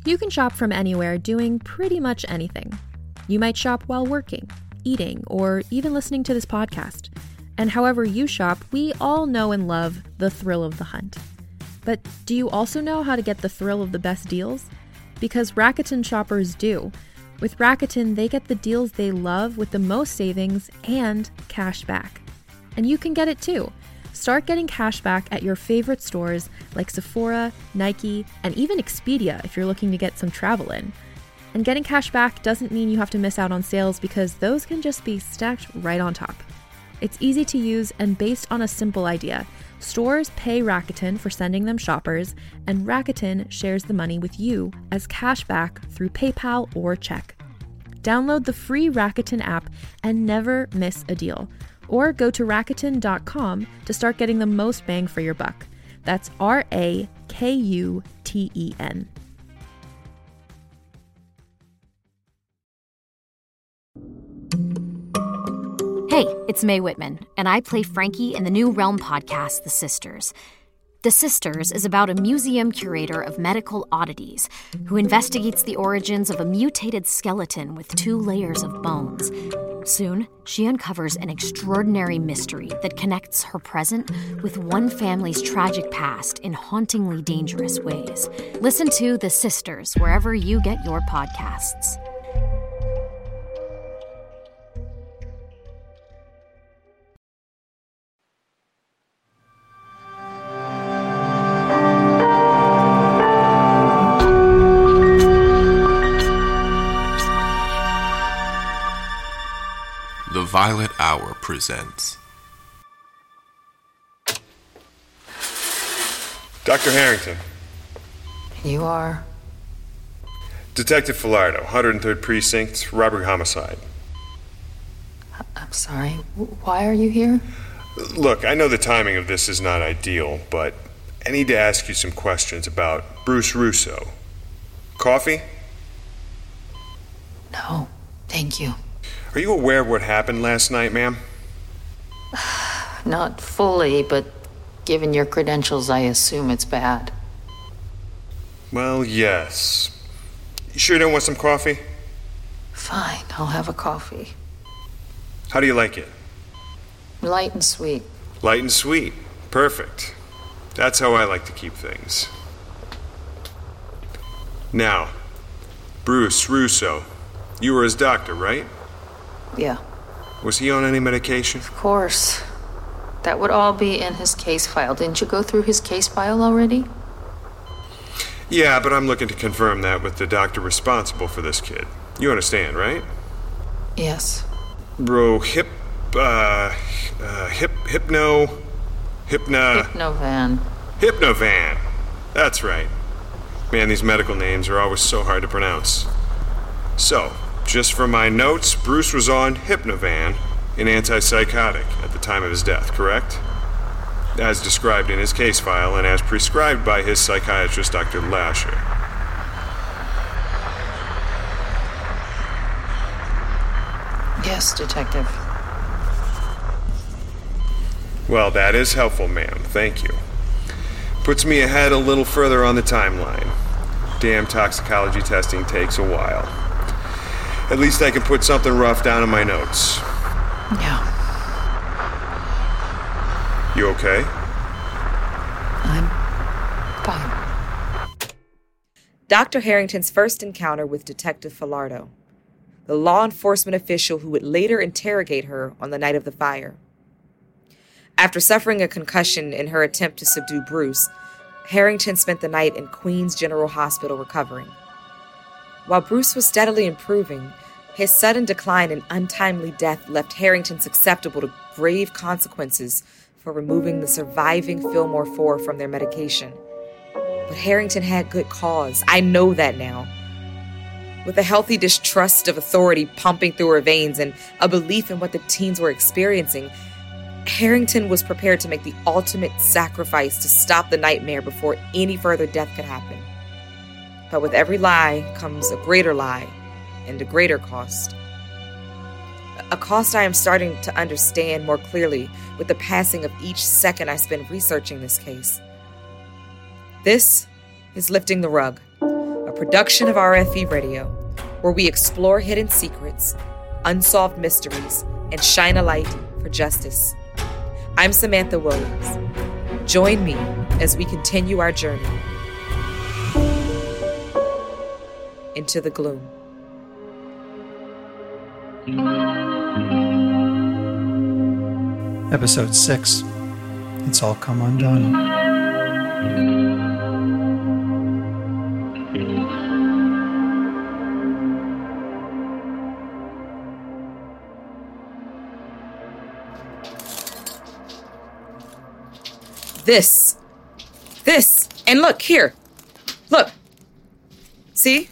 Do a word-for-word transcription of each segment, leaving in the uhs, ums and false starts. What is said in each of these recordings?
You can shop from anywhere doing pretty much anything. You might shop while working, eating, or even listening to this podcast. And however you shop, we all know and love the thrill of the hunt. But do you also know how to get the thrill of the best deals? Because Rakuten shoppers do. With Rakuten, they get the deals they love with the most savings and cash back. And you can get it too. Start getting cash back at your favorite stores like Sephora, Nike, and even Expedia if you're looking to get some travel in. And getting cash back doesn't mean you have to miss out on sales because those can just be stacked right on top. It's easy to use and based on a simple idea. Stores pay Rakuten for sending them shoppers, and Rakuten shares the money with you as cash back through PayPal or check. Download the free Rakuten app and never miss a deal. Or go to Rakuten dot com to start getting the most bang for your buck. That's R A K U T E N. Hey, it's Mae Whitman, and I play Frankie in the new Realm podcast, The Sisters. The Sisters is about a museum curator of medical oddities who investigates the origins of a mutated skeleton with two layers of bones. Soon, she uncovers an extraordinary mystery that connects her present with one family's tragic past in hauntingly dangerous ways. Listen to The Sisters wherever you get your podcasts. The Violet Hour presents Doctor Harrington. You are? Detective Filardo, one hundred third Precinct, robbery homicide. I'm sorry. Why are you here? Look, I know the timing of this is not ideal, but I need to ask you some questions about Bruce Russo. Coffee? No, thank you. Are you aware of what happened last night, ma'am? Not fully, but given your credentials, I assume it's bad. Well, yes. You sure you don't want some coffee? Fine, I'll have a coffee. How do you like it? Light and sweet. Light and sweet. Perfect. That's how I like to keep things. Now, Bruce Russo, you were his doctor, right? Yeah. Was he on any medication? Of course. That would all be in his case file. Didn't you go through his case file already? Yeah, but I'm looking to confirm that with the doctor responsible for this kid. You understand, right? Yes. Bro, hip, uh, uh, hip, hypno, hypna... Hypnovan. Hypnovan. That's right. Man, these medical names are always so hard to pronounce. So, just for my notes, Bruce was on Hypnovan, an antipsychotic, at the time of his death, correct? As described in his case file and as prescribed by his psychiatrist, Doctor Lasher. Yes, Detective. Well, that is helpful, ma'am. Thank you. Puts me ahead a little further on the timeline. Damn toxicology testing takes a while. At least I can put something rough down in my notes. Yeah. You okay? I'm fine. Doctor Harrington's first encounter with Detective Filardo, the law enforcement official who would later interrogate her on the night of the fire. After suffering a concussion in her attempt to subdue Bruce, Harrington spent the night in Queens General Hospital recovering. While Bruce was steadily improving, his sudden decline and untimely death left Harrington susceptible to grave consequences for removing the surviving Fillmore four from their medication. But Harrington had good cause. I know that now. With a healthy distrust of authority pumping through her veins and a belief in what the teens were experiencing, Harrington was prepared to make the ultimate sacrifice to stop the nightmare before any further death could happen. But with every lie comes a greater lie and a greater cost. A cost I am starting to understand more clearly with the passing of each second I spend researching this case. This is lifting the rug. a production of R F E Radio, where we explore hidden secrets, unsolved mysteries, and shine a light for justice. I'm Samantha Williams. Join me as we continue our journey into the gloom. Episode six. It's All Come Undone. This. This. And look, here. Look. See?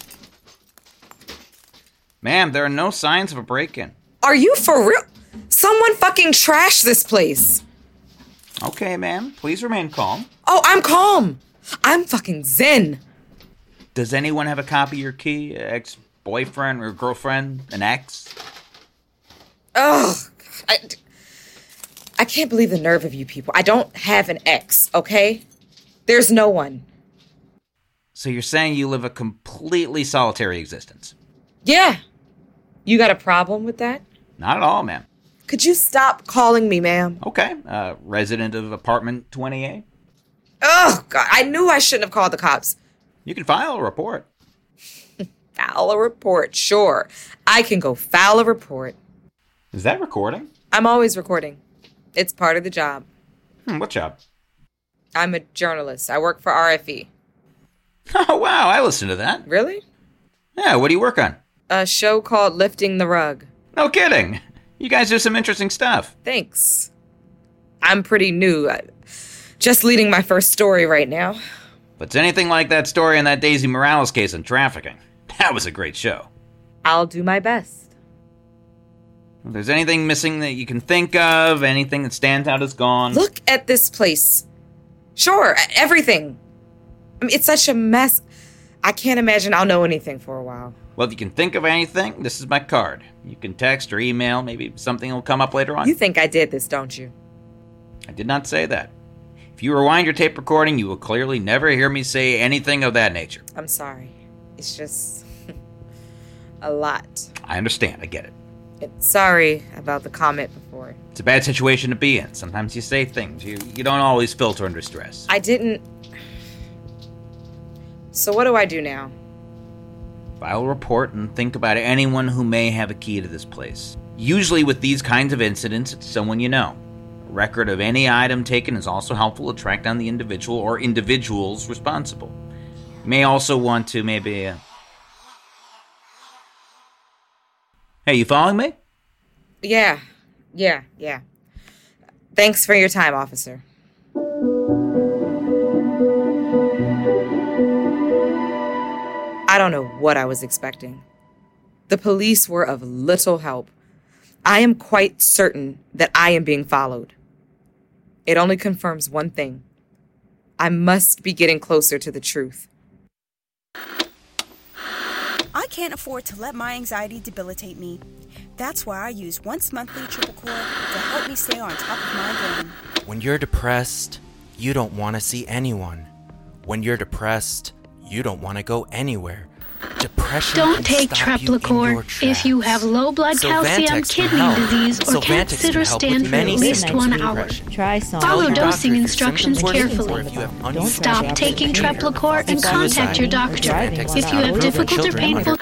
Ma'am, there are no signs of a break-in. Are you for real? Someone fucking trashed this place. Okay, ma'am. Please remain calm. Oh, I'm calm. I'm fucking zen. Does anyone have a copy of your key? Ex-boyfriend or girlfriend? An ex? Ugh. I, I can't believe the nerve of you people. I don't have an ex, okay? There's no one. So you're saying you live a completely solitary existence? Yeah. You got a problem with that? Not at all, ma'am. Could you stop calling me ma'am? Okay. Uh, resident of apartment twenty A? Oh, God. I knew I shouldn't have called the cops. You can file a report. File a report, sure. I can go file a report. Is that recording? I'm always recording. It's part of the job. Hmm, what job? I'm a journalist. I work for R F E. Oh, wow. I listened to that. Really? Yeah, what do you work on? A show called Lifting the Rug. No kidding. You guys do some interesting stuff. Thanks. I'm pretty new. Just leading my first story right now. If it's anything like that story in that Daisy Morales case on trafficking, that was a great show. I'll do my best. If there's anything missing that you can think of, anything that stands out as gone... Look at this place. Sure, everything. I mean, it's such a mess. I can't imagine I'll know anything for a while. Well, if you can think of anything, this is my card. You can text or email. Maybe something will come up later on. You think I did this, don't you? I did not say that. If you rewind your tape recording, you will clearly never hear me say anything of that nature. I'm sorry. It's just a lot. I understand. I get it. It's sorry about the comment before. It's a bad situation to be in. Sometimes you say things. You, you don't always filter under stress. I didn't... So what do I do now? File a report and think about anyone who may have a key to this place. Usually with these kinds of incidents, it's someone you know. A record of any item taken is also helpful to track down the individual or individuals responsible. You may also want to maybe... Uh... Hey, you following me? Yeah, yeah, yeah. Thanks for your time, officer. I don't know what I was expecting. The police were of little help. I am quite certain that I am being followed. It only confirms one thing. I must be getting closer to the truth. I can't afford to let my anxiety debilitate me. That's why I use once monthly Triple Core to help me stay on top of my game. When you're depressed, you don't want to see anyone. When you're depressed, you don't want to go anywhere. Depression Don't take Treplicor if you have low blood calcium, kidney disease, or can't sit or stand for at least one hour. Try some. Follow dosing instructions carefully. Stop taking Treplicor and contact your doctor if you have difficult or painful...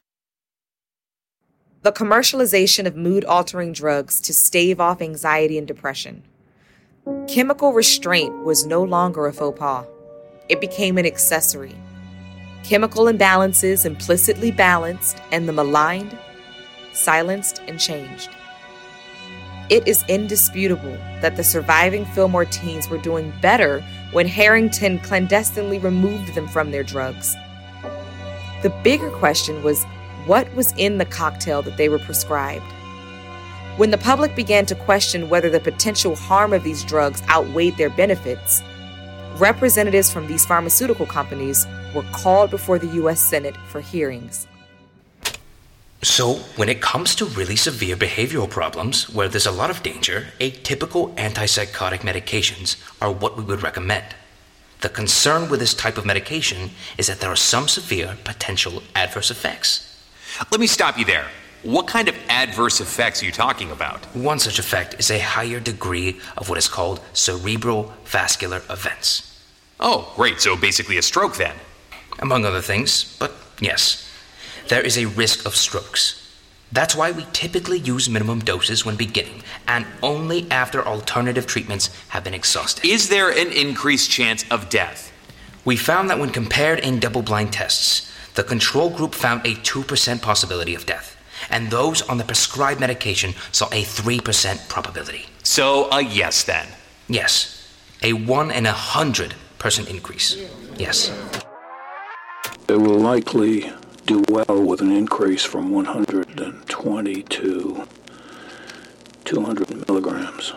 The commercialization of mood-altering drugs to stave off anxiety and depression. Chemical restraint was no longer a faux pas. It became an accessory. Chemical imbalances implicitly balanced, and the maligned, silenced, and changed. It is indisputable that the surviving Fillmore teens were doing better when Harrington clandestinely removed them from their drugs. The bigger question was, what was in the cocktail that they were prescribed? When the public began to question whether the potential harm of these drugs outweighed their benefits, representatives from these pharmaceutical companies were called before the U S Senate for hearings. So, when it comes to really severe behavioral problems where there's a lot of danger, atypical antipsychotic medications are what we would recommend. The concern with this type of medication is that there are some severe potential adverse effects. Let me stop you there. What kind of adverse effects are you talking about? One such effect is a higher degree of what is called cerebral vascular events. Oh, great. So basically a stroke then. Among other things, but yes. There is a risk of strokes. That's why we typically use minimum doses when beginning, and only after alternative treatments have been exhausted. Is there an increased chance of death? We found that when compared in double-blind tests, the control group found a two percent possibility of death, and those on the prescribed medication saw a three percent probability. So a yes then? Yes. A one in a hundred percent increase. Yes. It will likely do well with an increase from one hundred twenty to two hundred milligrams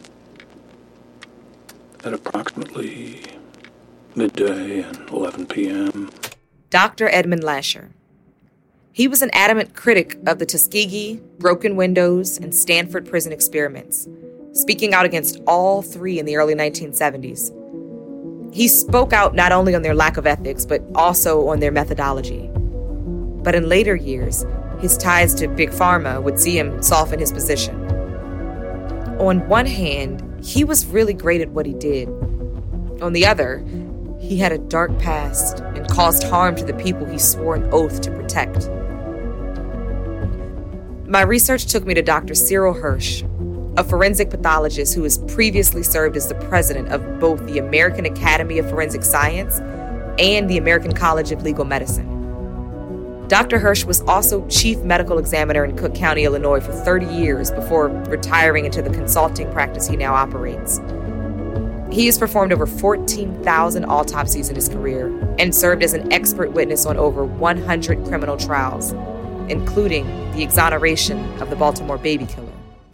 at approximately midday and eleven p.m. Doctor Edmund Lasher. He was an adamant critic of the Tuskegee, broken windows, and Stanford prison experiments, speaking out against all three in the early nineteen seventies. He spoke out not only on their lack of ethics, but also on their methodology. But in later years, his ties to Big Pharma would see him soften his position. On one hand, he was really great at what he did. On the other, he had a dark past and caused harm to the people he swore an oath to protect. My research took me to Doctor Cyril Hersh, a forensic pathologist who has previously served as the president of both the American Academy of Forensic Science and the American College of Legal Medicine. Doctor Hersh was also chief medical examiner in Cook County, Illinois for thirty years before retiring into the consulting practice he now operates. He has performed over fourteen thousand autopsies in his career and served as an expert witness on over one hundred criminal trials, including the exoneration of the Baltimore baby killer.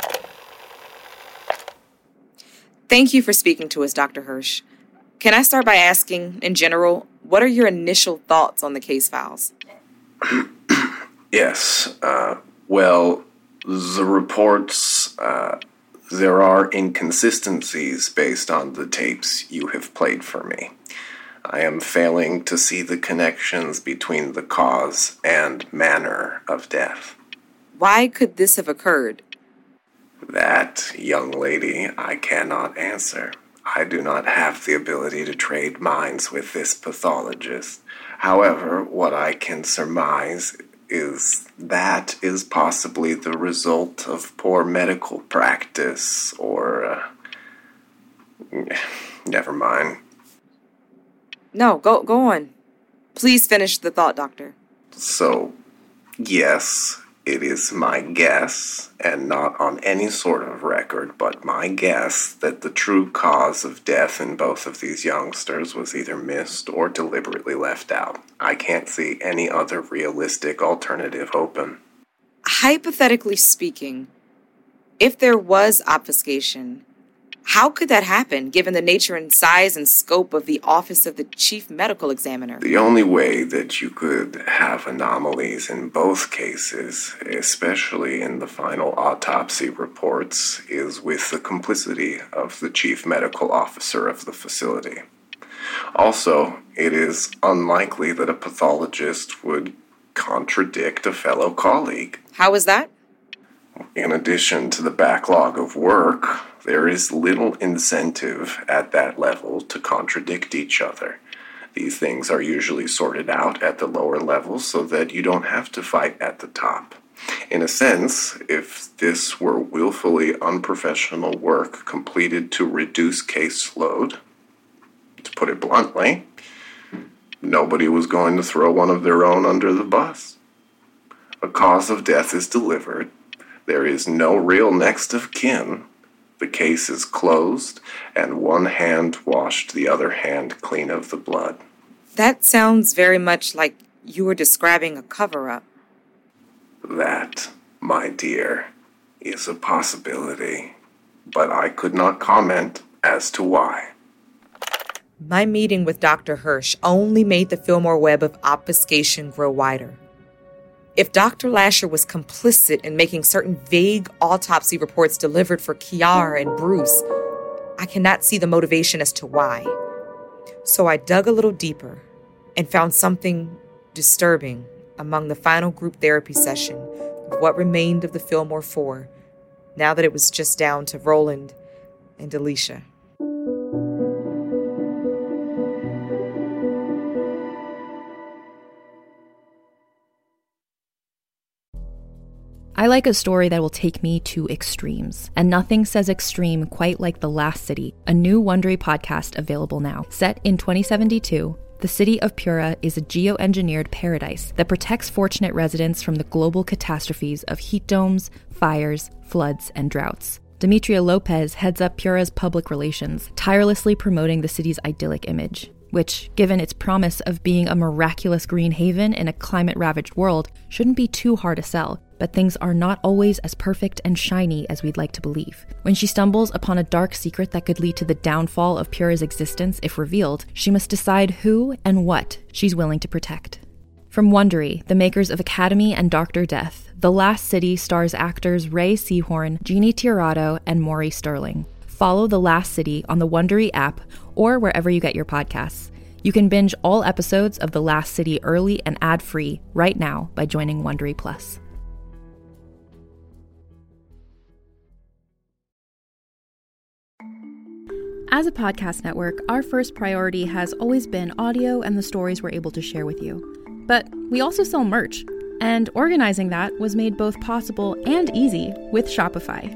Thank you for speaking to us, Doctor Hersh. Can I start by asking, in general, what are your initial thoughts on the case files? Yes. Uh, well, the reports, uh, there are inconsistencies based on the tapes you have played for me. I am failing to see the connections between the cause and manner of death. Why could this have occurred? That, young lady, I cannot answer. I do not have the ability to trade minds with this pathologist. However, what I can surmise is that is possibly the result of poor medical practice, or, uh, never mind. No, go go on. Please finish the thought, Doctor. So, yes, it is my guess, and not on any sort of record, but my guess that the true cause of death in both of these youngsters was either missed or deliberately left out. I can't see any other realistic alternative open. Hypothetically speaking, if there was obfuscation, how could that happen, given the nature and size and scope of the Office of the Chief Medical Examiner? The only way that you could have anomalies in both cases, especially in the final autopsy reports, is with the complicity of the Chief Medical Officer of the facility. Also, it is unlikely that a pathologist would contradict a fellow colleague. How is that? In addition to the backlog of work, there is little incentive at that level to contradict each other. These things are usually sorted out at the lower levels so that you don't have to fight at the top. In a sense, if this were willfully unprofessional work completed to reduce caseload, to put it bluntly, nobody was going to throw one of their own under the bus. A cause of death is delivered. There is no real next of kin. The case is closed, and one hand washed the other hand clean of the blood. That sounds very much like you were describing a cover-up. That, my dear, is a possibility, but I could not comment as to why. My meeting with Doctor Hersh only made the Fillmore web of obfuscation grow wider. If Doctor Lasher was complicit in making certain vague autopsy reports delivered for Kiara and Bruce, I cannot see the motivation as to why. So I dug a little deeper and found something disturbing among the final group therapy session of what remained of the Fillmore Four, now that it was just down to Roland and Alicia. I like a story that will take me to extremes, and nothing says extreme quite like The Last City, a new Wondery podcast available now. Set in twenty seventy-two, the city of Pura is a geoengineered paradise that protects fortunate residents from the global catastrophes of heat domes, fires, floods, and droughts. Demetria Lopez heads up Pura's public relations, tirelessly promoting the city's idyllic image, which, given its promise of being a miraculous green haven in a climate-ravaged world, shouldn't be too hard to sell. But things are not always as perfect and shiny as we'd like to believe. When she stumbles upon a dark secret that could lead to the downfall of Pura's existence if revealed, she must decide who and what she's willing to protect. From Wondery, the makers of Academy and Doctor Death, The Last City stars actors Ray Seahorn, Jeannie Tirado, and Maury Sterling. Follow The Last City on the Wondery app or wherever you get your podcasts. You can binge all episodes of The Last City early and ad-free right now by joining Wondery Plus. As a podcast network, our first priority has always been audio and the stories we're able to share with you. But we also sell merch, and organizing that was made both possible and easy with Shopify.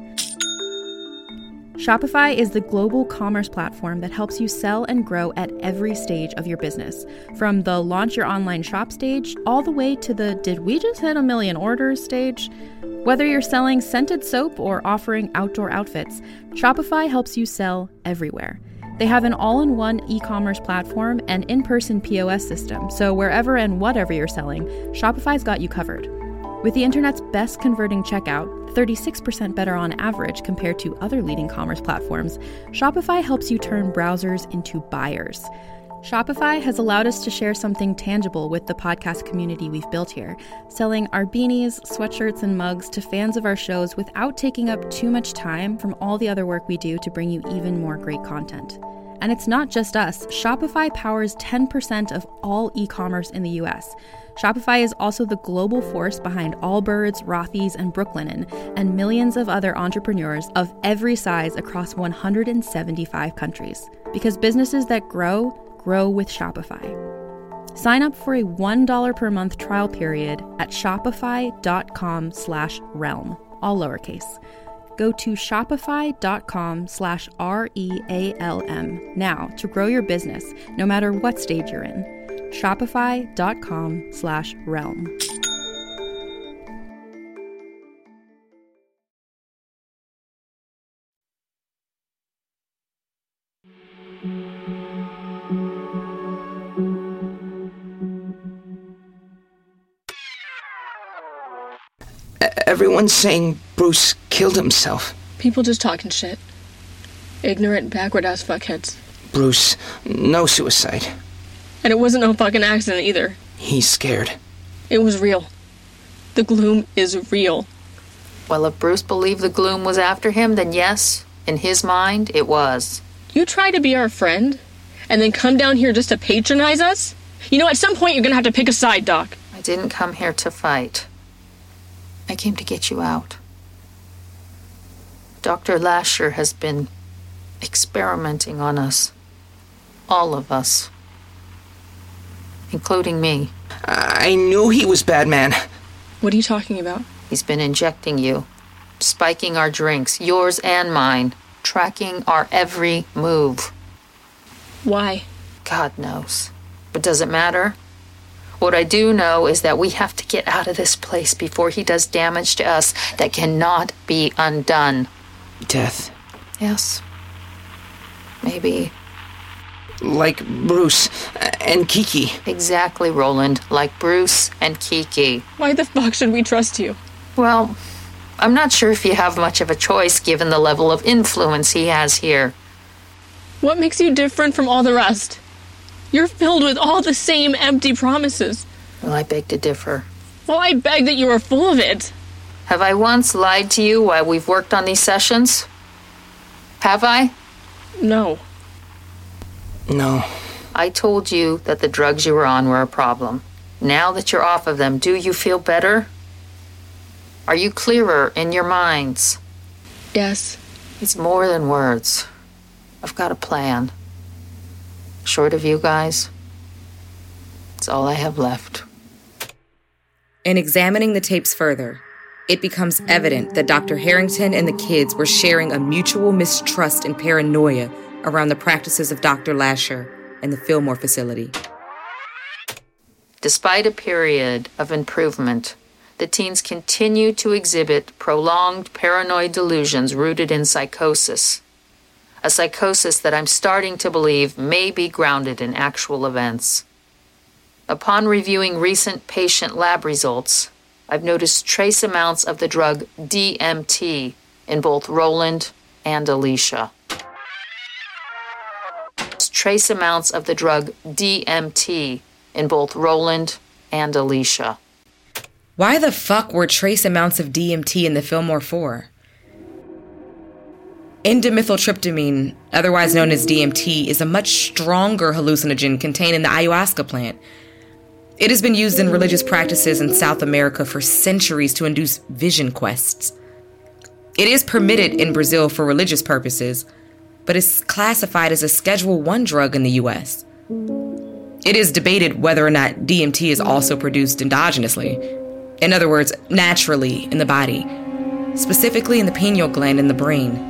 Shopify is the global commerce platform that helps you sell and grow at every stage of your business, from the launch your online shop stage all the way to the did we just hit a million orders stage. Whether you're selling scented soap or offering outdoor outfits, Shopify helps you sell everywhere. They have an all-in-one e-commerce platform and in-person P O S system, so wherever and whatever you're selling, Shopify's got you covered. With the internet's best converting checkout, thirty-six percent better on average compared to other leading commerce platforms, Shopify helps you turn browsers into buyers. Shopify has allowed us to share something tangible with the podcast community we've built here, selling our beanies, sweatshirts, and mugs to fans of our shows without taking up too much time from all the other work we do to bring you even more great content. And it's not just us. Shopify powers ten percent of all e-commerce in the U S. Shopify is also the global force behind Allbirds, Rothy's, and Brooklinen, and millions of other entrepreneurs of every size across one hundred seventy-five countries. Because businesses that grow, grow with Shopify. Sign up for a one dollar per month trial period at shopify.com slash realm, all lowercase. Go to shopify.com slash R-E-A-L-M now to grow your business, no matter what stage you're in. Shopify.com slash realm. Everyone's saying Bruce killed himself. People just talking shit. Ignorant, backward-ass fuckheads. Bruce, no suicide. And it wasn't no fucking accident either. He's scared. It was real. The gloom is real. Well, if Bruce believed the gloom was after him, then yes, in his mind, it was. You try to be our friend, and then come down here just to patronize us? You know, at some point you're gonna have to pick a side, Doc. I didn't come here to fight. I came to get you out. Doctor Lasher has been experimenting on us. All of us. Including me. I knew he was bad, man. What are you talking about? He's been injecting you. Spiking our drinks, yours and mine. Tracking our every move. Why? God knows. But does it matter? What I do know is that we have to get out of this place before he does damage to us that cannot be undone. Death. Yes. Maybe. Like Bruce and Kiki. Exactly, Roland. Like Bruce and Kiki. Why the fuck should we trust you? Well, I'm not sure if you have much of a choice given the level of influence he has here. What makes you different from all the rest? You're filled with all the same empty promises. Well, I beg to differ. Well, I beg that you are full of it. Have I once lied to you while we've worked on these sessions? Have I? No. No. I told you that the drugs you were on were a problem. Now that you're off of them, do you feel better? Are you clearer in your minds? Yes. It's more than words. I've got a plan. Short of you guys, it's all I have left. In examining the tapes further, it becomes evident that Doctor Harrington and the kids were sharing a mutual mistrust and paranoia around the practices of Doctor Lasher and the Fillmore facility. Despite a period of improvement, the teens continue to exhibit prolonged paranoid delusions rooted in psychosis. A psychosis that I'm starting to believe may be grounded in actual events. Upon reviewing recent patient lab results, I've noticed trace amounts of the drug D M T in both Roland and Alicia. Trace amounts of the drug D M T in both Roland and Alicia. Why the fuck were trace amounts of D M T in the Fillmore four? N-dimethyltryptamine, otherwise known as D M T, is a much stronger hallucinogen contained in the ayahuasca plant. It has been used in religious practices in South America for centuries to induce vision quests. It is permitted in Brazil for religious purposes, but is classified as a Schedule one drug in the U S. It is debated whether or not D M T is also produced endogenously. In other words, naturally in the body, specifically in the pineal gland in the brain.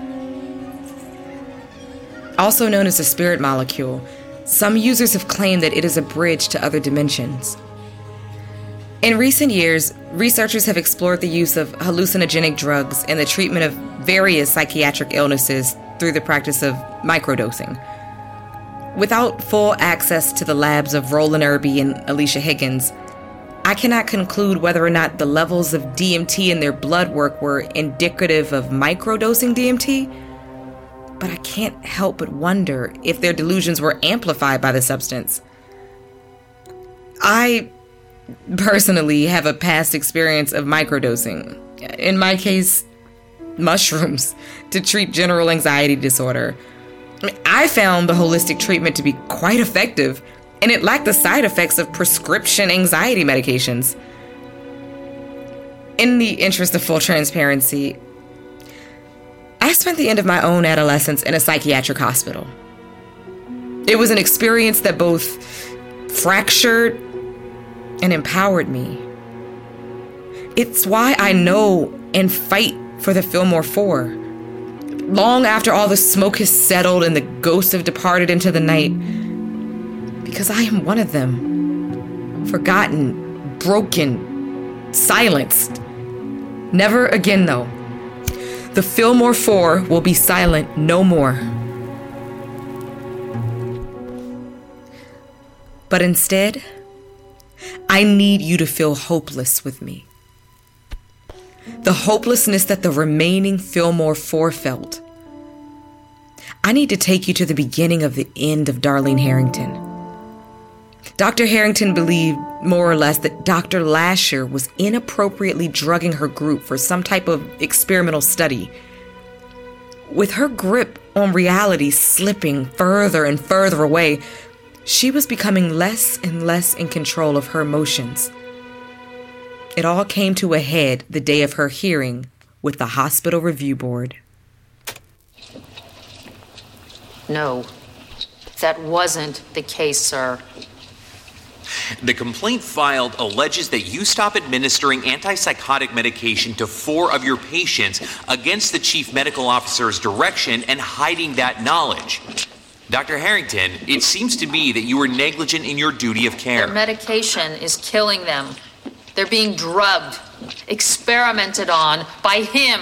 Also known as the spirit molecule, some users have claimed that it is a bridge to other dimensions. In recent years, researchers have explored the use of hallucinogenic drugs in the treatment of various psychiatric illnesses through the practice of microdosing. Without full access to the labs of Roland Irby and Alicia Higgins, I cannot conclude whether or not the levels of D M T in their blood work were indicative of microdosing D M T, but I can't help but wonder if their delusions were amplified by the substance. I personally have a past experience of microdosing. In my case, mushrooms, to treat general anxiety disorder. I found the holistic treatment to be quite effective, and it lacked the side effects of prescription anxiety medications. In the interest of full transparency, I spent the end of my own adolescence in a psychiatric hospital. It was an experience that both fractured and empowered me. It's why I know and fight for the Fillmore Four. Long after all the smoke has settled and the ghosts have departed into the night, because I am one of them. Forgotten, broken, silenced. Never again, though. The Fillmore Four will be silent no more. But instead, I need you to feel hopeless with me. The hopelessness that the remaining Fillmore Four felt. I need to take you to the beginning of the end of Darlene Harrington. Doctor Harrington believed, more or less, that Doctor Lasher was inappropriately drugging her group for some type of experimental study. With her grip on reality slipping further and further away, she was becoming less and less in control of her emotions. It all came to a head the day of her hearing with the hospital review board. No, that wasn't the case, sir. The complaint filed alleges that you stop administering antipsychotic medication to four of your patients against the chief medical officer's direction and hiding that knowledge. Doctor Harrington, it seems to me that you were negligent in your duty of care. Their medication is killing them. They're being drugged, experimented on by him.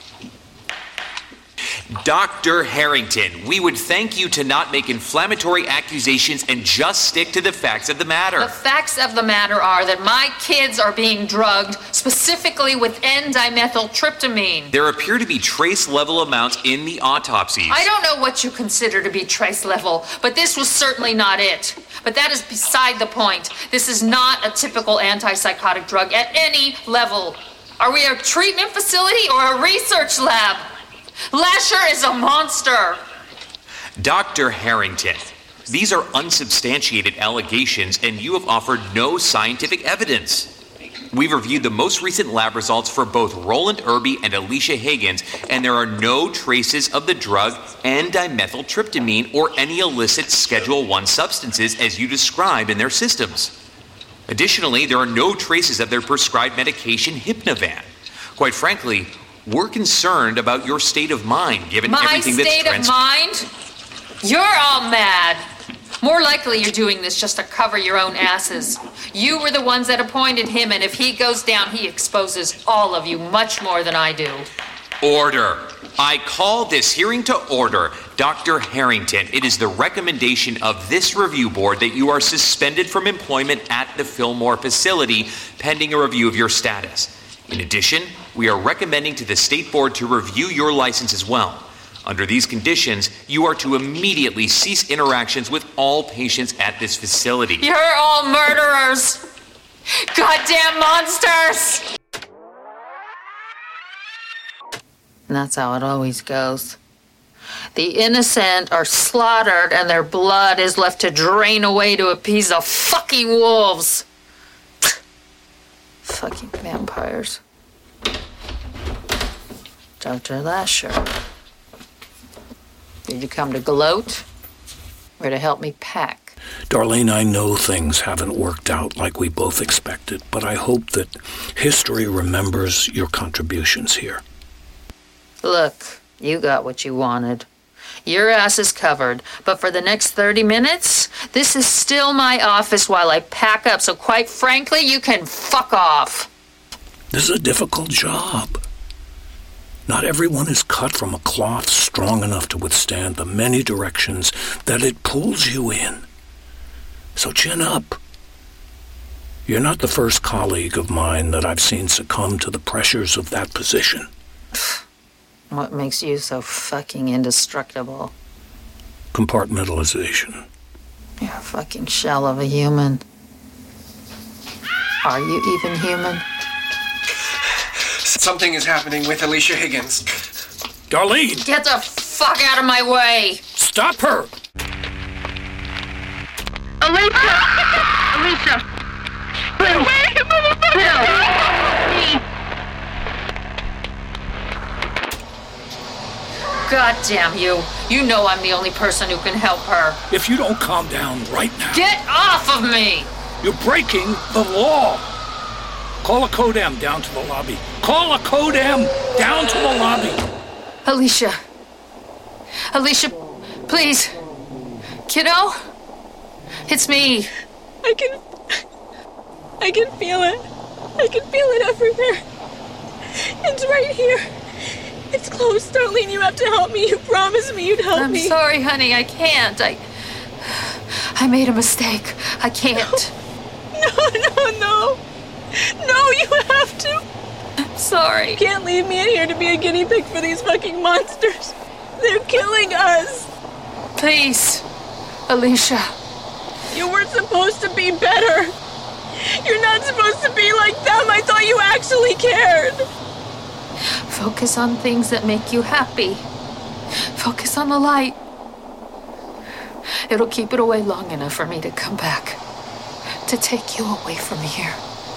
Doctor Harrington, we would thank you to not make inflammatory accusations and just stick to the facts of the matter. The facts of the matter are that my kids are being drugged, specifically with N-dimethyltryptamine. There appear to be trace level amounts in the autopsies. I don't know what you consider to be trace level, but this was certainly not it. But that is beside the point. This is not a typical antipsychotic drug at any level. Are we a treatment facility or a research lab? Lasher is a monster. Doctor Harrington, These are unsubstantiated allegations, and you have offered no scientific evidence. We've reviewed the most recent lab results for both Roland Irby and Alicia Higgins, and there are no traces of the drug N-dimethyltryptamine or any illicit Schedule one substances as you described in their systems. Additionally, there are no traces of their prescribed medication, Hypnovan. Quite frankly, we're concerned about your state of mind, given My everything that's state trans- of mind? You're all mad. More likely you're doing this just to cover your own asses. You were the ones that appointed him, and if he goes down, he exposes all of you much more than I do. Order. I call this hearing to order. Doctor Harrington, it is the recommendation of this review board that you are suspended from employment at the Fillmore facility pending a review of your status. In addition, we are recommending to the state board to review your license as well. Under these conditions, you are to immediately cease interactions with all patients at this facility. You're all murderers! Goddamn monsters! And that's how it always goes. The innocent are slaughtered and their blood is left to drain away to appease the fucking wolves. Fucking vampires. Doctor Lasher. Did you come to gloat or to help me pack? Darlene, I know things haven't worked out like we both expected, but I hope that history remembers your contributions here. Look, you got what you wanted. Your ass is covered, but for the next thirty minutes, this is still my office while I pack up, so quite frankly, you can fuck off. This is a difficult job. Not everyone is cut from a cloth strong enough to withstand the many directions that it pulls you in. So chin up. You're not the first colleague of mine that I've seen succumb to the pressures of that position. What makes you so fucking indestructible? Compartmentalization. You're a fucking shell of a human. Are you even human? Something is happening with Alicia Higgins. Darlene! Get the fuck out of my way! Stop her! Alicia! Alicia! Bill! Bill! God damn you. You know I'm the only person who can help her. If you don't calm down right now... Get off of me! You're breaking the law! Call a Codem down to the lobby. Call a Codem down to the lobby. Alicia. Alicia, please. Kiddo? It's me. I can... I can feel it. I can feel it everywhere. It's right here. It's close, Darlene. You have to help me. You promised me you'd help I'm me. I'm sorry, honey. I can't. I... I made a mistake. I can't. No, no, no. No, you have to. I'm sorry. You can't leave me in here to be a guinea pig for these fucking monsters. They're killing us. Please, Alicia. You weren't supposed to be better. You're not supposed to be like them. I thought you actually cared. Focus on things that make you happy. Focus on the light. It'll keep it away long enough for me to come back. To take you away from here.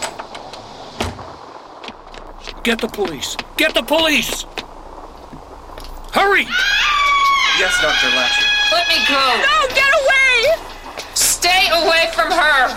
Get the police! Get the police! Hurry! Yes, Doctor Lasher. Let me go! No, get away! Stay away from her!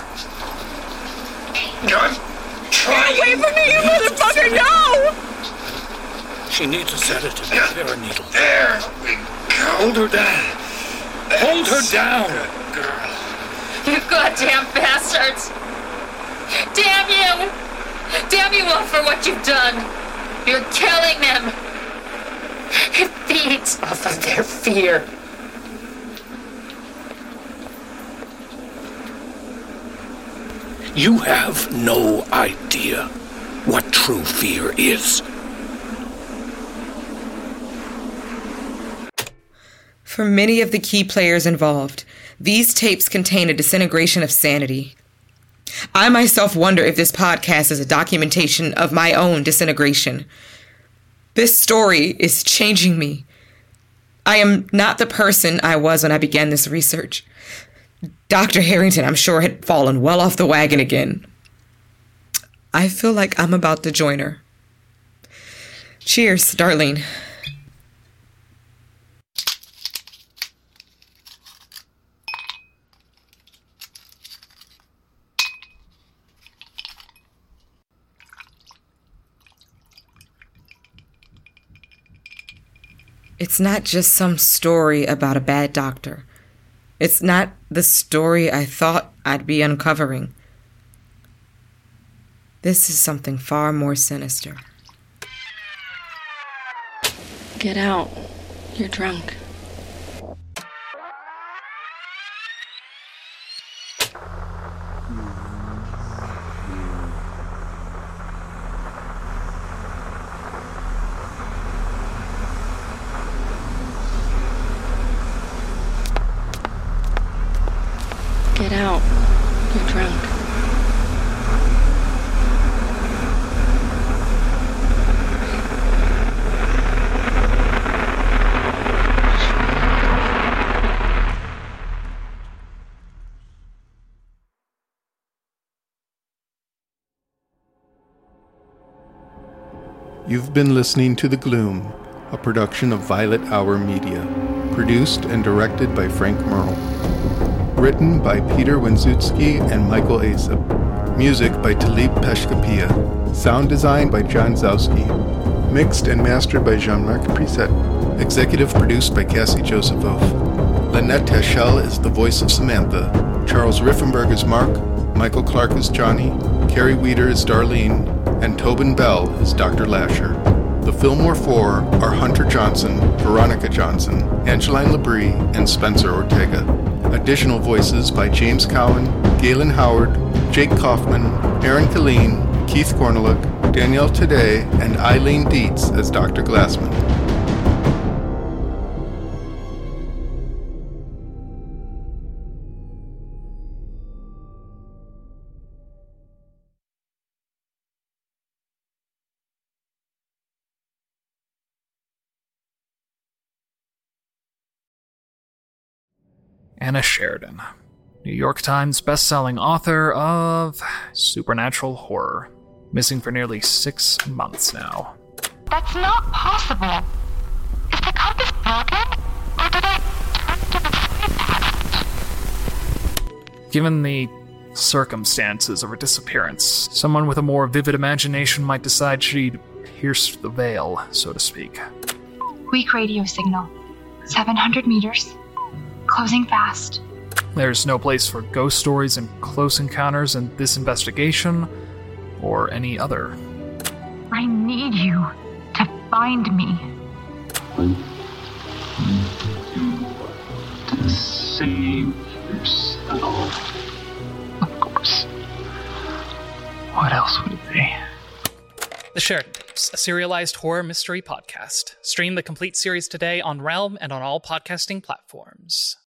I'm trying. Get away from me, you motherfucker! No! She needs a sedative. There, a needle. There we go. Hold her down. Hold her down. Good girl. You goddamn bastards! Damn you! Damn you all for what you've done! You're killing them! It feeds off of their fear. You have no idea what true fear is. For many of the key players involved, these tapes contain a disintegration of sanity. I myself wonder if this podcast is a documentation of my own disintegration. This story is changing me. I am not the person I was when I began this research. Doctor Harrington, I'm sure, had fallen well off the wagon again. I feel like I'm about to join her. Cheers, Darlene. It's not just some story about a bad doctor. It's not the story I thought I'd be uncovering. This is something far more sinister. Get out. You're drunk. Get out. You're drunk. You've been listening to The Gloom, a production of Violet Hour Media, produced and directed by Frank Merle. Written by Peter Wenzutski and Michael Asap. Music by Talib Peshkapia. Sound design by John Zowski. Mixed and mastered by Jean-Marc Preset. Executive produced by Cassie Josephov. Lynette Teschel is the voice of Samantha. Charles Riffenberg is Mark. Michael Clark is Johnny. Carrie Weeder is Darlene. And Tobin Bell is Doctor Lasher. The Fillmore Four are Hunter Johnson, Veronica Johnson, Angeline Labrie, and Spencer Ortega. Additional voices by James Cowan, Galen Howard, Jake Kaufman, Aaron Killeen, Keith Cornelick, Danielle Today, and Eileen Dietz as Doctor Glassman. Anna Sheridan, New York Times bestselling author of supernatural horror, missing for nearly six months now. That's not possible. Is the compass broken? Or did I turn to the past? Given the circumstances of her disappearance, someone with a more vivid imagination might decide she'd pierced the veil, so to speak. Weak radio signal. seven hundred meters. Closing fast. There's no place for ghost stories and close encounters in this investigation, or any other. I need you to find me. To save yourself. Of course. What else would it be? The Sheridan Tapes, a serialized horror mystery podcast. Stream the complete series today on Realm and on all podcasting platforms.